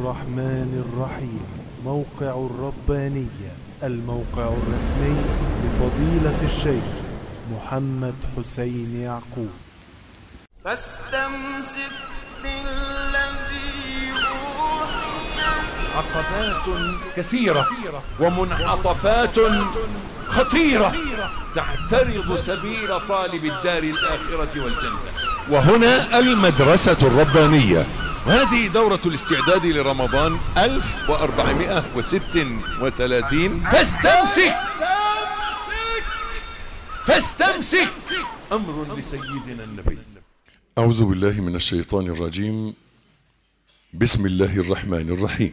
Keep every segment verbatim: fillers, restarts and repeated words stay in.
الرحمن الرحيم. موقع الربانية، الموقع الرسمي لفضيلة الشيخ محمد حسين يعقوب. فاستمسك بالذي أوحي. عقبات كثيرة ومنعطفات خطيرة تعترض سبيل طالب الدار الآخرة والجنة. وهنا المدرسة الربانية، وهذه دورة الاستعداد لرمضان ألف وأربعمائة وستة وثلاثين. فاستمسك فاستمسك أمر لسيدنا النبي. أعوذ بالله من الشيطان الرجيم. بسم الله الرحمن الرحيم.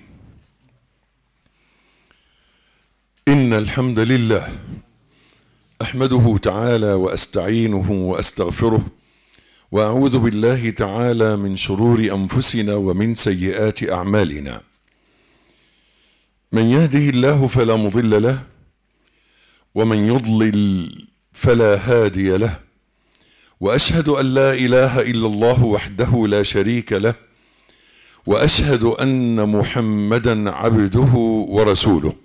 إن الحمد لله أحمده تعالى وأستعينه وأستغفره، وأعوذ بالله تعالى من شرور أنفسنا ومن سيئات أعمالنا. من يهده الله فلا مضل له، ومن يضلل فلا هادي له، وأشهد أن لا إله إلا الله وحده لا شريك له، وأشهد أن محمدا عبده ورسوله.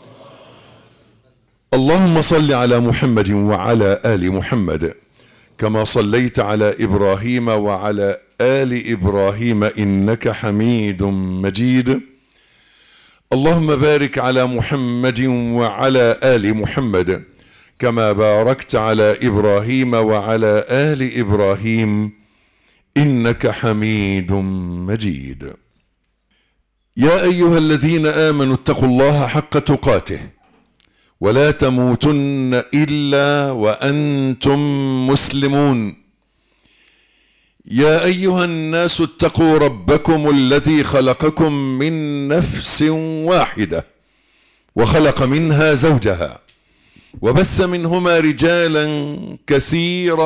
اللهم صل على محمد وعلى آل محمد كما صليت على إبراهيم وعلى آل إبراهيم إنك حميد مجيد. اللهم بارك على محمد وعلى آل محمد كما باركت على إبراهيم وعلى آل إبراهيم إنك حميد مجيد. يا أيها الذين آمنوا اتقوا الله حق تقاته ولا تموتن إلا وأنتم مسلمون. يا أيها الناس اتقوا ربكم الذي خلقكم من نفس واحدة وخلق منها زوجها وبث منهما رجالا كثيرا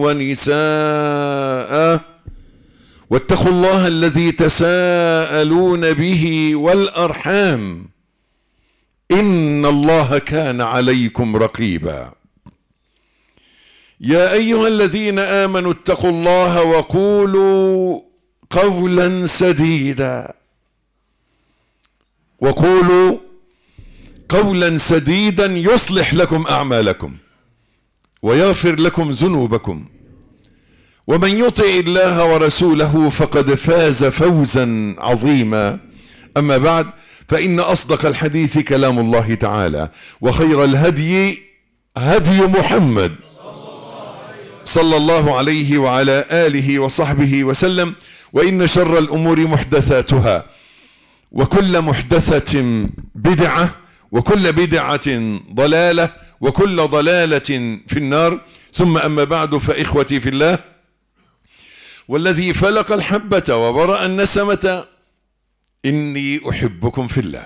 ونساء، واتقوا الله الذي تساءلون به والأرحام إن الله كان عليكم رقيبا. يا أيها الذين آمنوا اتقوا الله وقولوا قولا سديدا وقولوا قولا سديدا يصلح لكم أعمالكم ويغفر لكم ذنوبكم، ومن يطع الله ورسوله فقد فاز فوزا عظيما. أما بعد، فإن أصدق الحديث كلام الله تعالى، وخير الهدي هدي محمد صلى الله عليه وعلى آله وصحبه وسلم، وإن شر الأمور محدثاتها، وكل محدثة بدعة، وكل بدعة ضلالة، وكل ضلالة في النار. ثم أما بعد، فإخوتي في الله، والذي فلق الحبة وبرأ النسمة إني أحبكم في الله،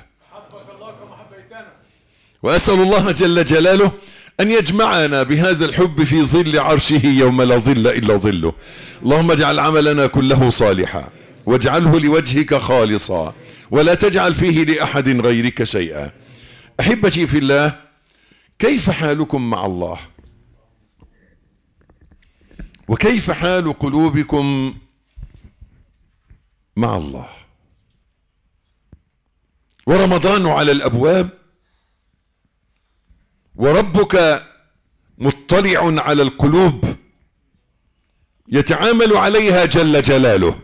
وأسأل الله جل جلاله أن يجمعنا بهذا الحب في ظل عرشه يوم لا ظل إلا ظله. اللهم اجعل عملنا كله صالحا، واجعله لوجهك خالصا، ولا تجعل فيه لأحد غيرك شيئا. أحبتي في الله، كيف حالكم مع الله؟ وكيف حال قلوبكم مع الله؟ ورمضان على الأبواب، وربك مطلع على القلوب يتعامل عليها جل جلاله.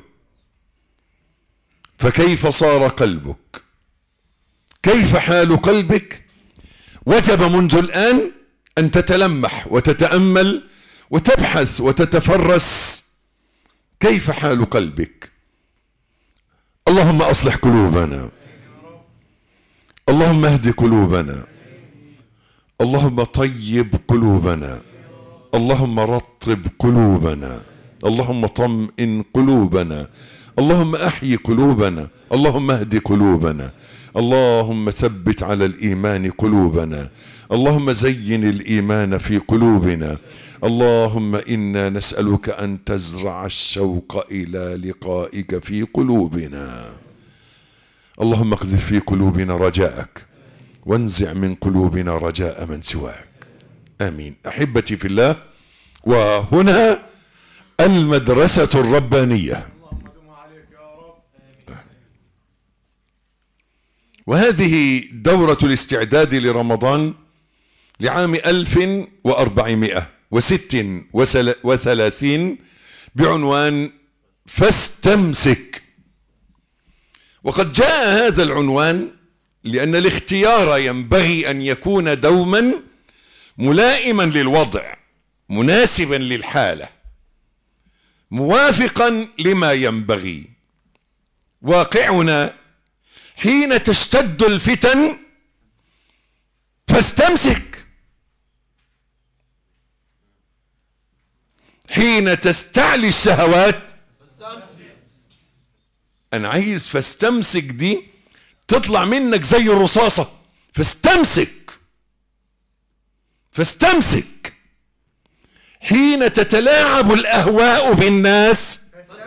فكيف صار قلبك؟ كيف حال قلبك؟ وجب منذ الآن أن تتلمح وتتأمل وتبحث وتتفرس كيف حال قلبك. اللهم أصلح قلوبنا، اللهم اهد قلوبنا، اللهم طيب قلوبنا، اللهم رطب قلوبنا، اللهم طمئن قلوبنا، اللهم احيي قلوبنا، اللهم اهد قلوبنا، اللهم ثبت على الإيمان قلوبنا، اللهم زين الإيمان في قلوبنا. اللهم إنا نسألك أن تزرع الشوق إلى لقائك في قلوبنا. اللهم اقذف في قلوبنا رجاءك، وانزع من قلوبنا رجاء من سواك. آمين. أحبتي في الله، وهنا المدرسة الربانية. وهذه دورة الاستعداد لرمضان لعام ألف وأربعمائة وست وثلاثين بعنوان فاستمسك. وقد جاء هذا العنوان لأن الاختيار ينبغي أن يكون دوما ملائما للوضع، مناسبا للحالة، موافقا لما ينبغي. واقعنا حين تشتد الفتن فاستمسك، حين تستعلي الشهوات أنا عايز فاستمسك دي تطلع منك زي الرصاصة. فاستمسك فاستمسك حين تتلاعب الأهواء بالناس.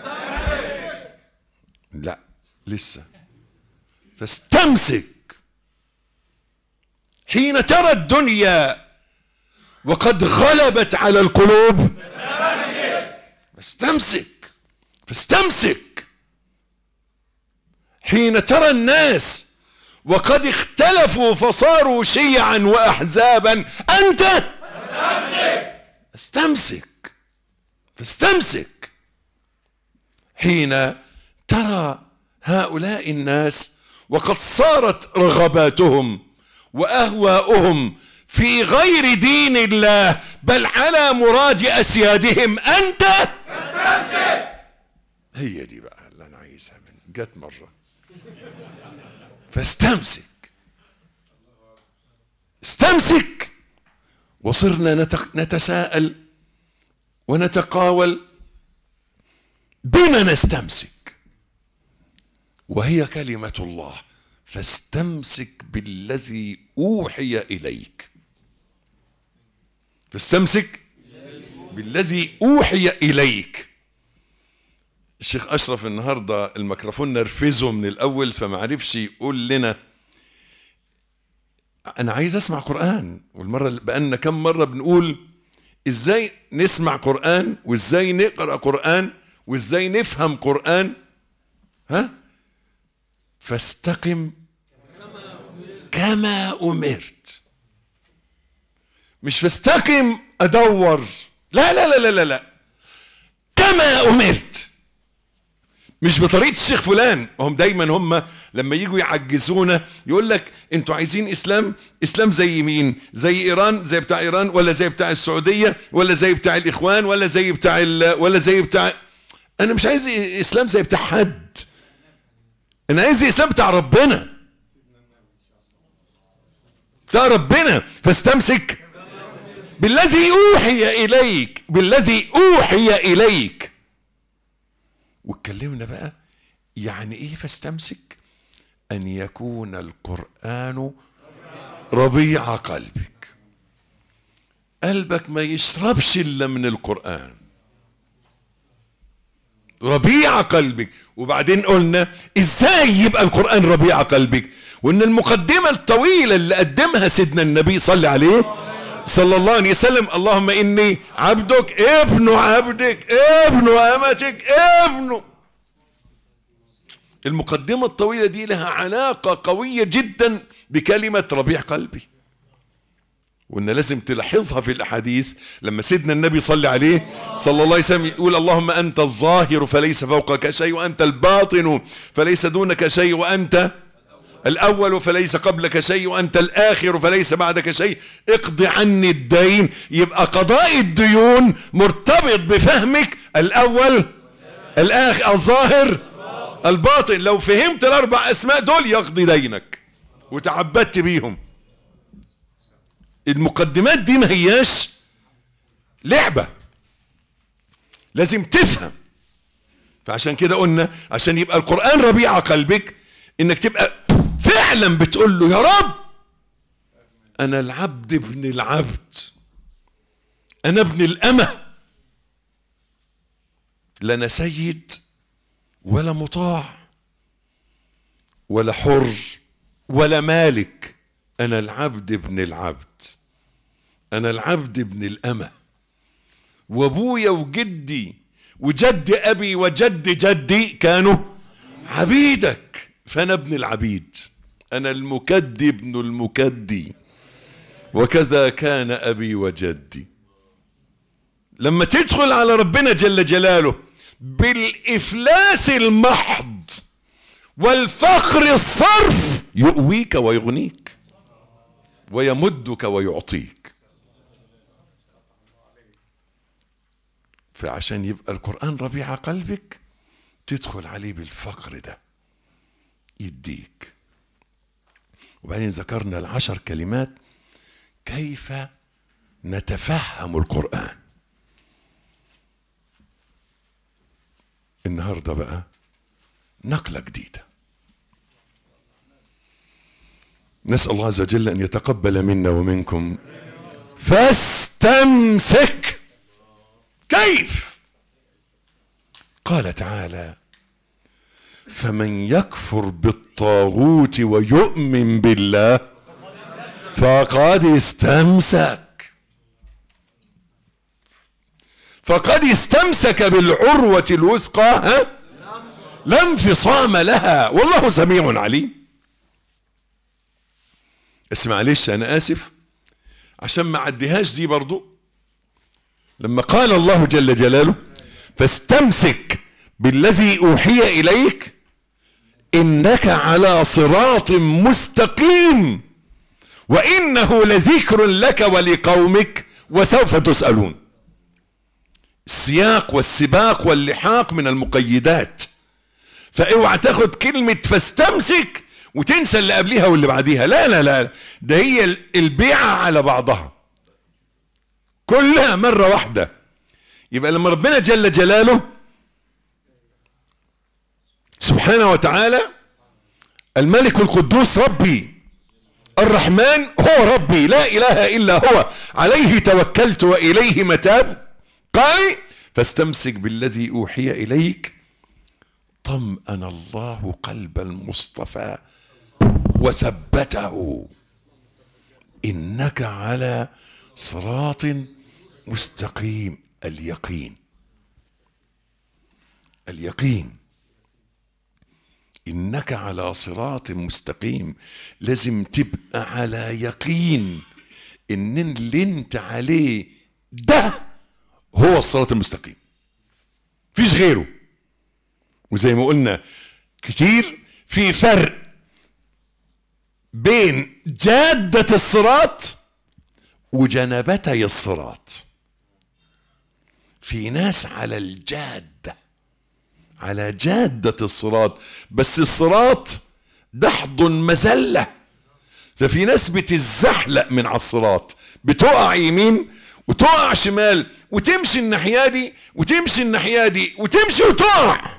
لا لسه. فاستمسك حين ترى الدنيا وقد غلبت على القلوب. فاستمسك فاستمسك حين ترى الناس وقد اختلفوا فصاروا شيعا وأحزابا. أنت فاستمسك فاستمسك حين ترى هؤلاء الناس وقد صارت رغباتهم وأهواؤهم في غير دين الله بل على مراد أسيادهم. أنت فاستمسك. هي دي بقى اللي أنا عايزها من جت مرة. فاستمسك استمسك. وصرنا نتساءل ونتقاول بما نستمسك، وهي كلمة الله. فاستمسك بالذي أوحي إليك. فاستمسك بالذي أوحي إليك. الشيخ أشرف النهاردة الميكروفون نرفزه من الأول فما عرفش يقول لنا أنا عايز أسمع قرآن. والمرة بقالنا كم مرة بنقول إزاي نسمع قرآن وإزاي نقرأ قرآن وإزاي نفهم قرآن. ها؟ فاستقم كما أمرت. مش فاستقم أدور، لا لا لا لا لا، كما أمرت. مش بطريقة الشيخ فلان. هم دايما هم لما يجوا يعجزونا يقول لك انتوا عايزين اسلام، اسلام زي مين؟ زي ايران، زي بتاع ايران، ولا زي بتاع السعودية، ولا زي بتاع الاخوان، ولا زي بتاع ال... ولا زي بتاع. انا مش عايز اسلام زي بتاع حد، انا عايز اسلام بتاع ربنا، بتاع ربنا. فاستمسك بالذي اوحي اليك، بالذي اوحي اليك. واتكلمنا بقى يعني ايه فاستمسك. ان يكون القرآن ربيع قلبك، قلبك ما يشربش الا من القرآن، ربيع قلبك. وبعدين قلنا ازاي يبقى القرآن ربيع قلبك، وان المقدمة الطويلة اللي قدمها سيدنا النبي صلى عليه صلى الله عليه وسلم، اللهم إني عبدك ابن عبدك ابن أمتك ابن. المقدمة الطويلة دي لها علاقة قوية جدا بكلمة ربيع قلبي، وإن لازم تلاحظها في الأحاديث. لما سيدنا النبي صلى عليه صلى الله عليه وسلم يقول اللهم أنت الظاهر فليس فوقك شيء، وأنت الباطن فليس دونك شيء، وأنت الأول فليس قبلك شيء، وأنت الآخر فليس بعدك شيء، اقض عني الدين. يبقى قضاء الديون مرتبط بفهمك الأول الآخر الظاهر الباطن. لو فهمت الأربع أسماء دول يقضي دينك وتعبدت بيهم. المقدمات دي ما هياش لعبة، لازم تفهم. فعشان كده قلنا عشان يبقى القرآن ربيع قلبك انك تبقى فعلا بتقول له يا رب انا العبد ابن العبد، انا ابن الامة، لا انا سيد ولا مطاع ولا حر ولا مالك، انا العبد ابن العبد، انا العبد ابن الامة. وابويا وجدي وجد ابي وجد جدي كانوا عبيدك، فانا ابن العبيد، أنا المكدي ابن المكدي، وكذا كان أبي وجدي. لما تدخل على ربنا جل جلاله بالإفلاس المحض والفقر الصرف يؤويك ويغنيك ويمدك ويعطيك. فعشان يبقى القرآن ربيع قلبك تدخل عليه بالفقر ده يديك. وبعدين ذكرنا العشر كلمات كيف نتفهم القرآن. النهاردة بقى نقلة جديدة. نسأل الله عز وجل أن يتقبل منا ومنكم. فاستمسك. كيف؟ قال تعالى: فمن يكفر بالطاغوت ويؤمن بالله فقد استمسك فقد استمسك بالعروة الوثقى ها لا انفصام لها والله سميع عليم. بس معلش انا اسف عشان ما عديهاش دي برضو. لما قال الله جل جلاله: فاستمسك بالذي اوحي اليك انك على صراط مستقيم وانه لذكر لك ولقومك وسوف تسألون. السياق والسباق واللحاق من المقيدات، فاوعى تاخد كلمة فاستمسك وتنسى اللي قبليها واللي بعديها. لا لا لا، ده هي البيعة على بعضها كلها مرة واحدة. يبقى لما ربنا جل جلاله سبحانه وتعالى الملك القدوس ربي الرحمن هو ربي لا اله الا هو عليه توكلت واليه متاب، قال: فاستمسك بالذي اوحي اليك. طمأن الله قلب المصطفى وثبته انك على صراط مستقيم. اليقين اليقين انك على صراط مستقيم. لازم تبقى على يقين ان اللي انت عليه ده هو الصراط المستقيم، فيش غيره. وزي ما قلنا كتير، في فرق بين جادة الصراط وجنبتي الصراط. في ناس على الجادة، على جادة الصراط، بس الصراط دحض مزلة. ففي ناس بتزحلق من على الصراط، بتقع يمين وتقع شمال وتمشي الناحية دي وتمشي الناحية دي وتمشي وتقع.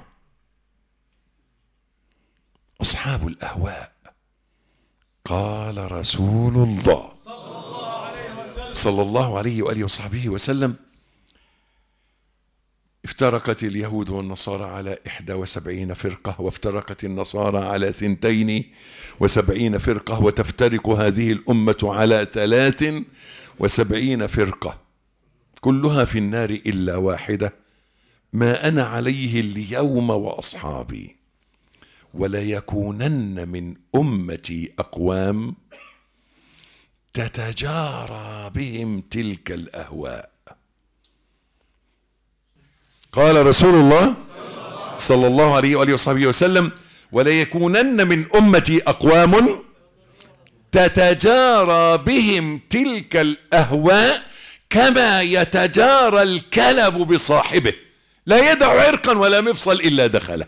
أصحاب الأهواء، قال رسول الله صلى الله عليه وآله وصحبه وسلم: افترقت اليهود والنصارى على إحدى وسبعين فرقة، وافترقت النصارى على ثنتين وسبعين فرقة، وتفترق هذه الأمة على ثلاث وسبعين فرقة، كلها في النار إلا واحدة، ما أنا عليه اليوم وأصحابي، وليكونن من أمتي أقوام تتجارى بهم تلك الأهواء. قال رسول الله صلى الله عليه وآله وصحبه وسلم: وليكونن من أمتي أقوام تتجارى بهم تلك الأهواء كما يتجارى الكلب بصاحبه، لا يدع عرقا ولا مفصل إلا دخله.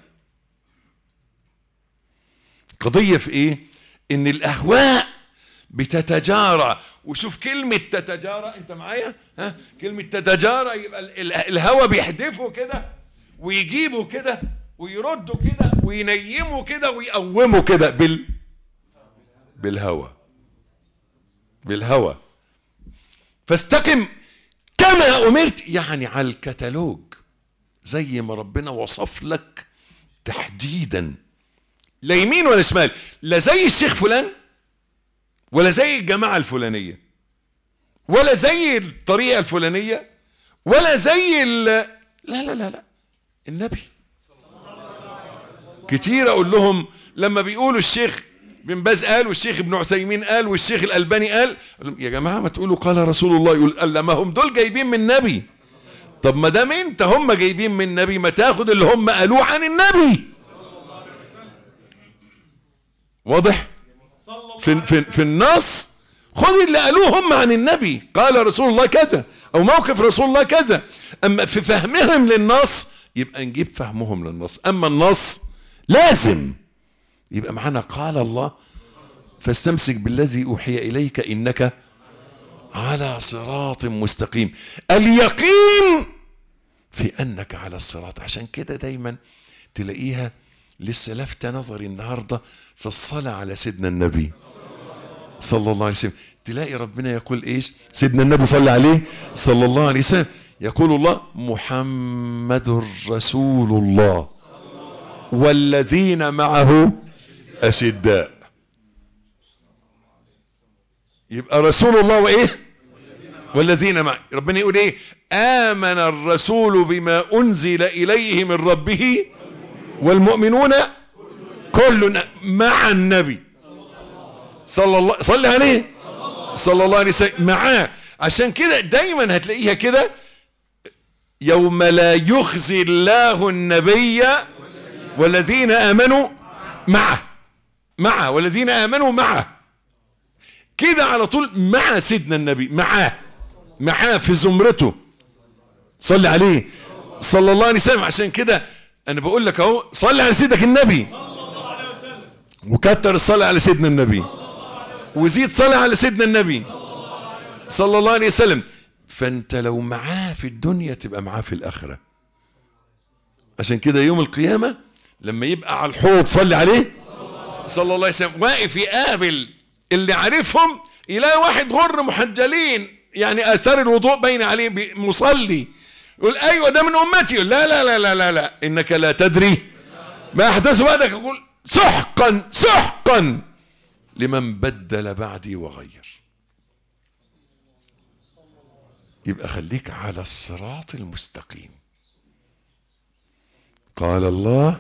قضية في إيه؟ إن الأهواء بتتجارى. وشوف كلمة تتجارى، أنت معايا؟ ها؟ كلمة تتجارى يبقى الهوى بيحدفه كده ويجيبه كده ويرده كده وينيمه كده ويقومه كده بال بالهوى بالهوى. فاستقم كما أمرت، يعني على الكتالوج زي ما ربنا وصف لك تحديدا، لا يمين ولا شمال، لا زي الشيخ فلان ولا زي الجماعة الفلانية ولا زي الطريقة الفلانية ولا زي ال... لا لا لا لا النبي. كتير اقول لهم لما بيقولوا الشيخ بن باز قال والشيخ ابن عثيمين قال والشيخ الألباني قال. يا جماعة ما تقولوا قال رسول الله. يقول قال ما هم دول جايبين من النبي. طب ما دام انت هم جايبين من النبي ما تاخد اللي هم قالوه عن النبي. واضح؟ في, في, في النص خذ اللي قالوه هم عن النبي. قال رسول الله كذا او موقف رسول الله كذا. اما في فهمهم للنص يبقى نجيب فهمهم للنص. اما النص لازم يبقى معنا قال الله فاستمسك بالذي اوحي اليك انك على صراط مستقيم. اليقين في انك على الصراط. عشان كده دايما تلاقيها لسه لفت نظري النهارده في الصلاه على سيدنا النبي صلى الله عليه وسلم. تلاقي ربنا يقول ايش؟ سيدنا النبي صلى عليه صلى الله عليه وسلم يقول الله محمد رسول الله والذين معه أشداء. يبقى رسول الله وايه؟ والذين معه. ربنا يقول ايه؟ آمن الرسول بما أنزل إليه من ربه والمؤمنون كل مع النبي صلى الله صلى عليه صلى الله عليه وسلم معاه. عشان كده دايما هتلاقيها كده يوم لا يخزي الله النبي والذين آمنوا معه معه والذين آمنوا معه كده على طول مع سيدنا النبي معاه معاه في زمرته صلى عليه صلى الله عليه وسلم. عشان كده انا بقول لك اهو صلي على سيدك النبي وكتر الصلاة على سيدنا النبي وزيد صلاة على سيدنا النبي صلى الله عليه وسلم. فانت لو معاه في الدنيا تبقى معاه في الآخرة. عشان كده يوم القيامة لما يبقى على الحوض صلي عليه صلى الله عليه وسلم واقف يقابل اللي عارفهم يلاقي واحد غر محجلين يعني آثار الوضوء باين عليه مصلي يقول ايوه ده من امتي. يقول لا لا لا لا لا, لا. انك لا تدري ما احدث بعدك. يقول سحقا سحقا لمن بدل بعدي وغير. يبقى خليك على الصراط المستقيم. قال الله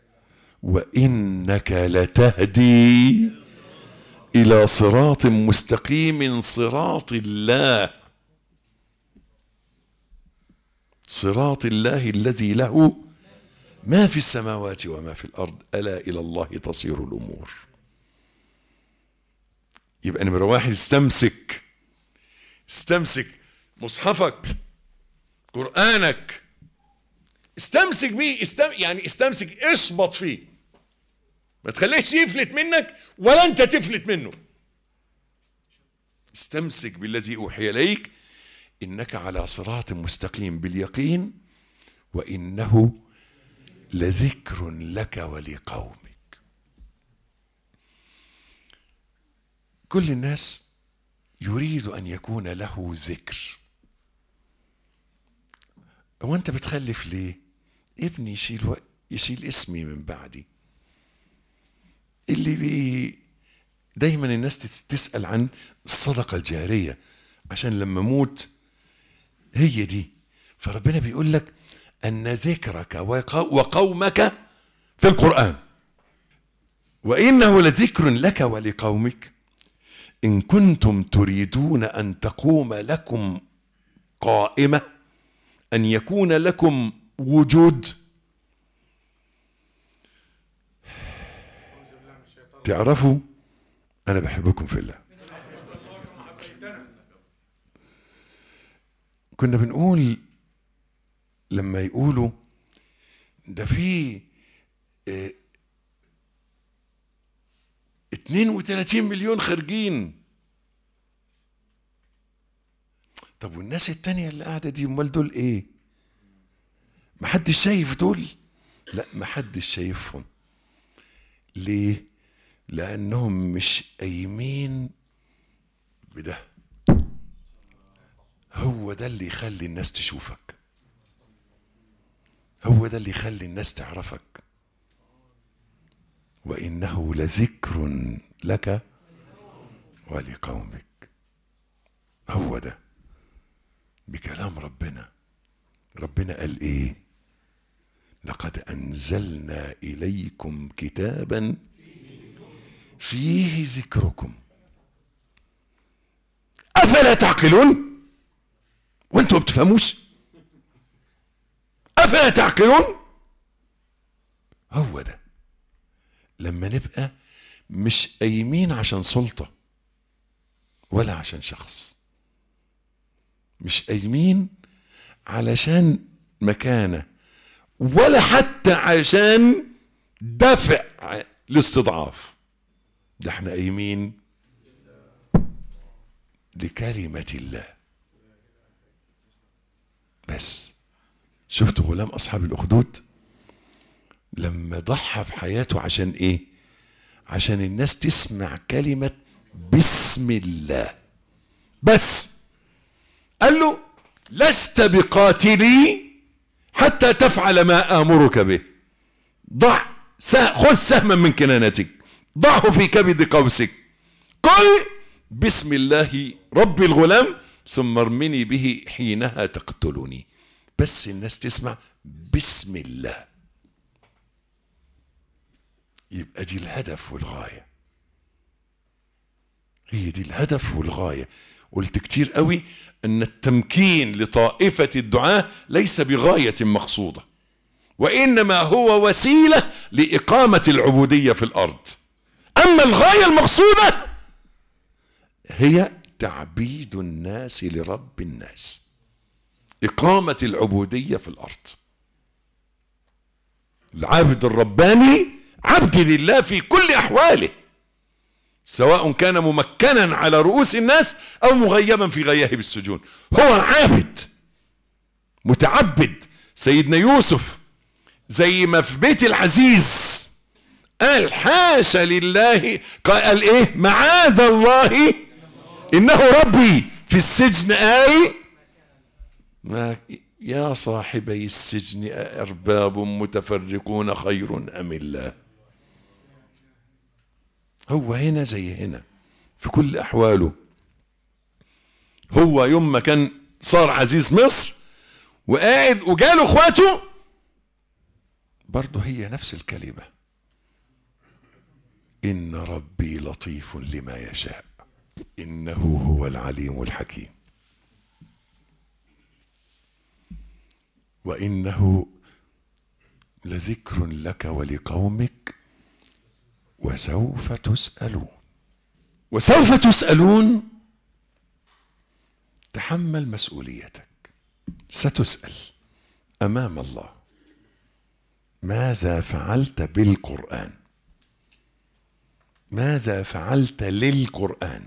وإنك لتهدي إلى صراط مستقيم صراط الله صراط الله الذي له ما في السماوات وما في الأرض ألا إلى الله تصير الأمور. يبقى نمرة واحد استمسك استمسك مصحفك قرآنك استمسك بيه استم... يعني استمسك اشبط فيه ما تخليش يفلت منك ولا انت تفلت منه. استمسك بالذي أوحي إليك إنك على صراط مستقيم باليقين وإنه لذكر لك ولقومك. كل الناس يريد أن يكون له ذكر. هو أنت بتخلف ليه؟ ابني يشيل و... يشيل اسمي من بعدي. اللي بي دايما الناس تسأل عن الصدقة الجارية عشان لما موت هي دي. فربنا بيقول لك أن ذكرك وقومك في القرآن وإنه لذكر لك ولقومك إن كنتم تريدون أن تقوم لكم قائمة أن يكون لكم وجود. تعرفوا أنا بحبكم في الله. كنا بنقول لما يقولوا ده في اه اتنين وتلاتين مليون خارجين. طب والناس التانية اللي قاعدة دي امال دول ايه؟ محدش شايف دول؟ لا محدش شايفهم. ليه؟ لأنهم مش قايمين بده. هو ده اللي يخلي الناس تشوفك. هو ده اللي يخلي الناس تعرفك. وإنه لذكر لك ولقومك. هو ده بكلام ربنا. ربنا قال ايه؟ لقد أنزلنا إليكم كتابا فيه ذكركم أفلا تعقلون. وانتم بتفهموش؟ أفلا تعقلون. هو ده لما نبقى مش قايمين عشان سلطة ولا عشان شخص، مش قايمين علشان مكانة ولا حتى عشان دفع الاستضعاف، ده احنا قايمين لكلمة الله بس. شفتوا غلام أصحاب الأخدود لما ضحى في حياته عشان ايه؟ عشان الناس تسمع كلمة بسم الله بس. قال له لست بقاتلي حتى تفعل ما آمرك به، ضع خذ سهما من كنانتك ضعه في كبد قوسك، قل بسم الله رب الغلام ثم ارمني به حينها تقتلني. بس الناس تسمع بسم الله، يبقى دي الهدف والغاية، هي دي الهدف والغاية. قلت كتير قوي ان التمكين لطائفة الدعاة ليس بغاية مقصودة، وانما هو وسيلة لإقامة العبودية في الارض. اما الغاية المقصودة هي تعبيد الناس لرب الناس، إقامة العبودية في الارض. العابد الرباني عبد لله في كل احواله، سواء كان ممكنا على رؤوس الناس او مغيبا في غياهب السجون، هو عابد متعبد. سيدنا يوسف زي ما في بيت العزيز قال حاشا لله، قال ايه؟ معاذ الله انه ربي. في السجن قال ما يا صاحبي السجن أأرباب متفرقون خير أم الله. هو هنا زي هنا في كل أحواله. هو يوم ما كان صار عزيز مصر وقاعد وجاله اخواته برضه هي نفس الكلمة، إن ربي لطيف لما يشاء إنه هو العليم الحكيم وإنه لذكر لك ولقومك وسوف تسألون. وسوف تسألون، تحمل مسؤوليتك، ستسأل أمام الله ماذا فعلت بالقرآن، ماذا فعلت للقرآن،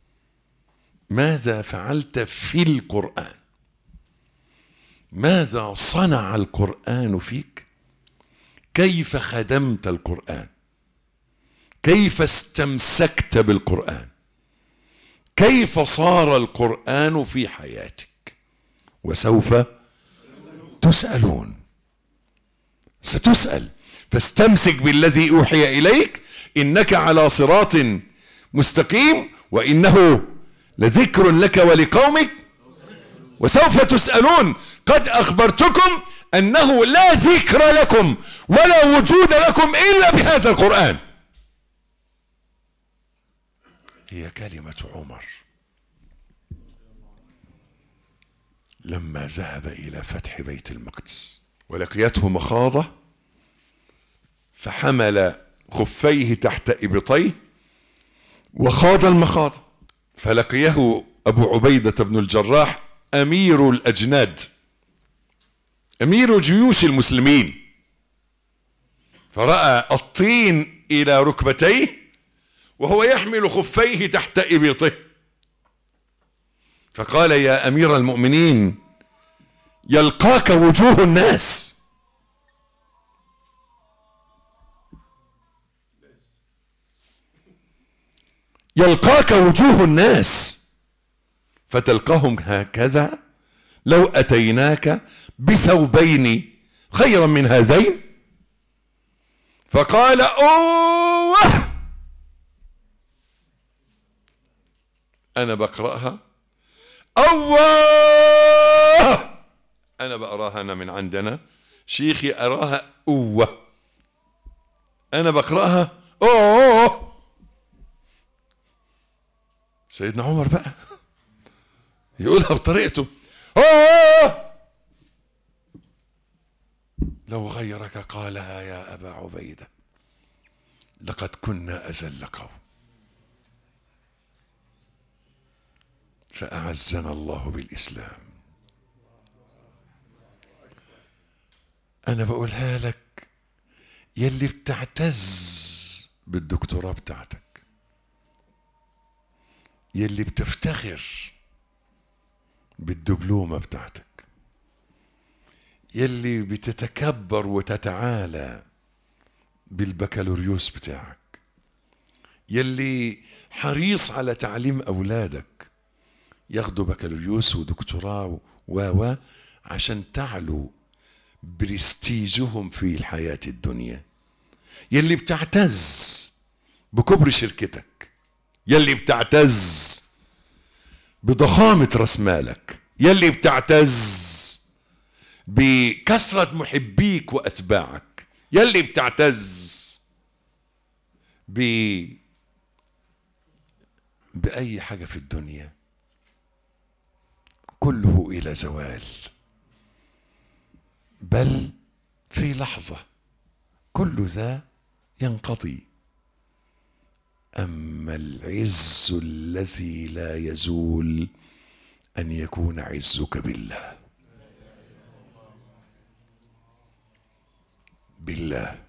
ماذا فعلت في القرآن، ماذا صنع القرآن فيك، كيف خدمت القرآن، كيف استمسكت بالقرآن، كيف صار القرآن في حياتك. وسوف تسألون، ستسأل. فاستمسك بالذي أوحي إليك إنك على صراط مستقيم وإنه لذكر لك ولقومك وسوف تسألون. قد أخبرتكم أنه لا ذكر لكم ولا وجود لكم إلا بهذا القرآن. هي كلمة عمر لما ذهب إلى فتح بيت المقدس ولقيته مخاضة فحمل خفيه تحت إبطيه وخاض المخاضة، فلقيه أبو عبيدة بن الجراح أمير الأجناد أمير جيوش المسلمين، فرأى الطين إلى ركبتيه وهو يحمل خفيه تحت إبطه، فقال يا أمير المؤمنين يلقاك وجوه الناس، يلقاك وجوه الناس فتلقاهم هكذا لو أتيناك بثوبين خيرا من هذين. فقال أوه أنا بقرأها، أوه أنا بقراها أنا من عندنا شيخي أراها أوه، أنا بقرأها أوه سيدنا عمر بقى يقولها بطريقته. أوه! لو غيرك قالها يا أبا عبيدة لقد كنا أذل قوم فأعزنا الله بالإسلام. أنا بقولها لك يلي بتعتز بالدكتوراه بتاعتك، يلي بتفتخر بالدبلومة بتاعتك، يلي بتتكبر وتتعالى بالبكالوريوس بتاعك، يلي حريص على تعليم أولادك ياخدوا بكالوريوس ودكتوراه و عشان تعلو برستيجهم في الحياة الدنيا، يلي بتعتز بكبر شركتك، يلي بتعتز بضخامة راس مالك، يلي بتعتز بكثرة محبيك وأتباعك، يلي بتعتز ب بأي حاجة في الدنيا، كله إلى زوال، بل في لحظة كل ذا ينقضي. أما العز الذي لا يزول أن يكون عزك بالله. بالله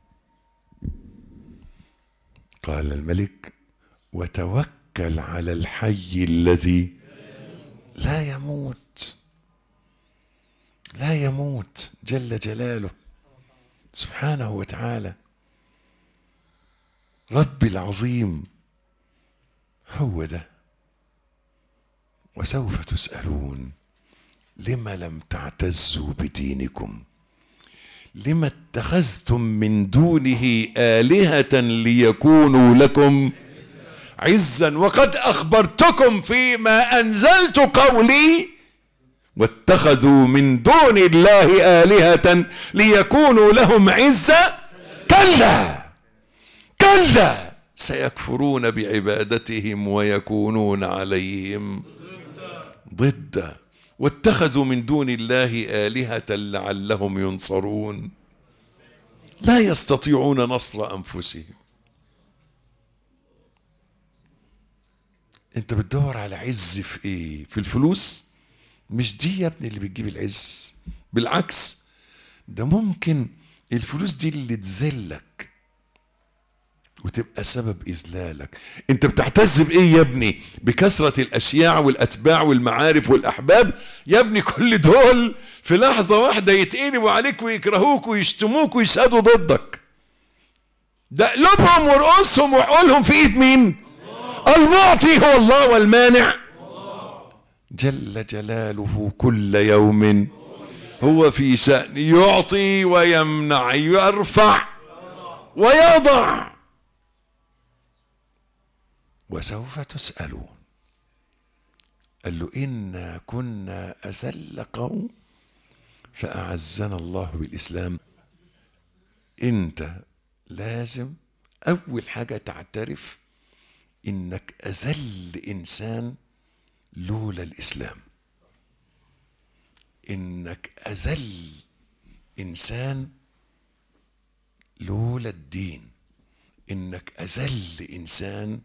قال الملك وتوكل على الحي الذي لا يموت، لا يموت جل جلاله سبحانه وتعالى. ربي العظيم هو ده. وسوف تسألون لما لم تعتزوا بدينكم، لما اتخذتم من دونه آلهة ليكونوا لكم عزا وقد أخبرتكم فيما أنزلت قولي واتخذوا من دون الله آلهة ليكونوا لهم عزا. كلا كلا سيكفرون بعبادتهم ويكونون عليهم ضدا واتخذوا من دون الله آلهة لعلهم ينصرون لا يستطيعون نصر أنفسهم. انت بتدور على عز في ايه؟ في الفلوس؟ مش دي يا ابني اللي بتجيب العز، بالعكس ده ممكن الفلوس دي اللي تذلك وتبقى سبب إذلالك. انت بتعتز بايه يا ابني؟ بكثرة الاشياء والاتباع والمعارف والاحباب؟ يا ابني كل دول في لحظة واحدة يتقلبوا عليك ويكرهوك ويشتموك ويشهدوا ضدك. ده قلوبهم ورؤوسهم وعقولهم في ايد مين؟ المعطي هو الله والمانع جل جلاله كل يوم هو في شأن يعطي ويمنع يرفع ويضع. وسوف تسألون. قال له إنا كنا أذل قوم فأعزنا الله بالإسلام. انت لازم أول حاجة تعترف إنك أذل إنسان لولا الإسلام، إنك أذل إنسان لولا الدين، إنك أذل إنسان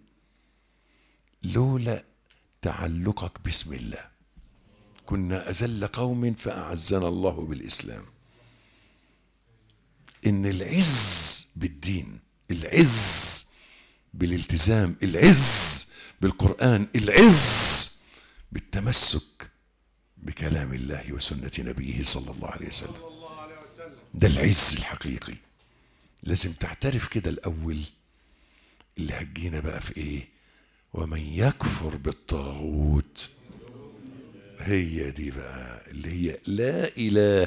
لولا تعلقك باسم الله. كنا أذل قوم فأعزنا الله بالإسلام. إن العز بالدين، العز بالالتزام، العز بالقرآن، العز بالتمسك بكلام الله وسنة نبيه صلى الله عليه وسلم، ده العز الحقيقي. لازم تعترف كده الأول. اللي هتجينا بقى في إيه؟ ومن يكفر بالطاغوت، هي دي بقى اللي هي لا إله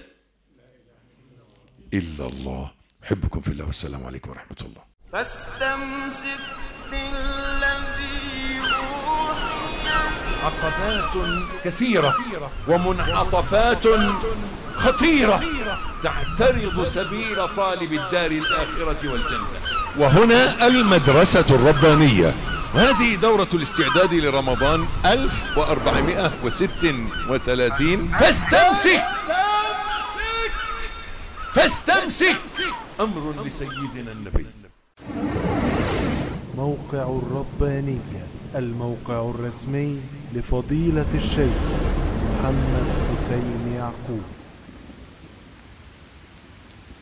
إلا الله. أحبكم في الله والسلام عليكم ورحمة الله. فاستمسك بالذي أوحي. عقبات كثيرة ومنعطفات خطيرة تعترض سبيل طالب الدار الآخرة والجنة. وهنا المدرسة الربانية وهذه دورة الاستعداد لرمضان ألف وأربعمائة وستة وثلاثين. فاستمسك فاستمسك أمر لسيدنا النبي. موقع الربانية، الموقع الرسمي لفضيلة الشيخ محمد حسين يعقوب.